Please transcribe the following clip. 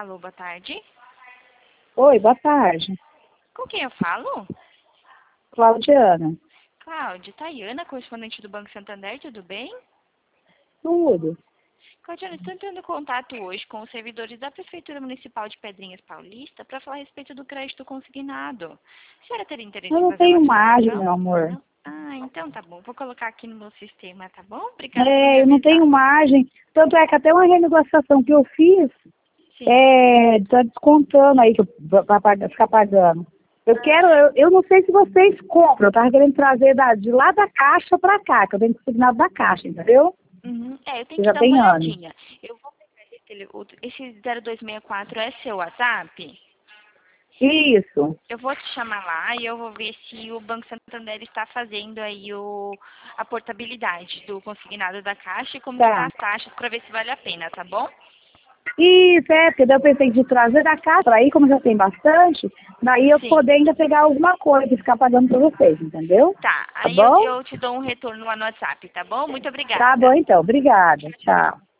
Alô, boa tarde. Oi, boa tarde. Com quem eu falo? Claudiana. Cláudia, Tayana, correspondente do Banco Santander, tudo bem? Tudo. Claudiana, estou entrando em contato hoje com os servidores da Prefeitura Municipal de Pedrinhas Paulista para falar a respeito do crédito consignado. A senhora teria interesse Eu em não fazer uma tenho margem, simulação? meu amor. Não? Ah, então tá bom. Vou colocar aqui no meu sistema, tá bom? Obrigada por me Eu não avisar. tenho margem. Tanto é que até uma renegociação que eu fiz, Sim. tá descontando aí, que vai ficar pagando. Eu não sei se vocês compram, eu tava querendo trazer de lá da Caixa pra cá, que eu tenho consignado da Caixa, entendeu? Uhum. Eu tenho Que que já dar uma tem anos. olhadinha. Eu vou pegar esse 0264 é seu WhatsApp? Isso. Eu vou te chamar lá e eu vou ver se o Banco Santander está fazendo aí a portabilidade do consignado da Caixa e como que tá Tá. as taxas para ver se vale a pena, tá bom? Isso, porque daí eu pensei de trazer da Caixa, aí como já tem bastante, daí eu Sim. poder ainda pegar alguma coisa e ficar pagando pra vocês, entendeu? Tá, Tá aí bom? eu te dou um retorno lá no WhatsApp, tá bom? Muito Tá bom obrigada. então, obrigada. Tchau.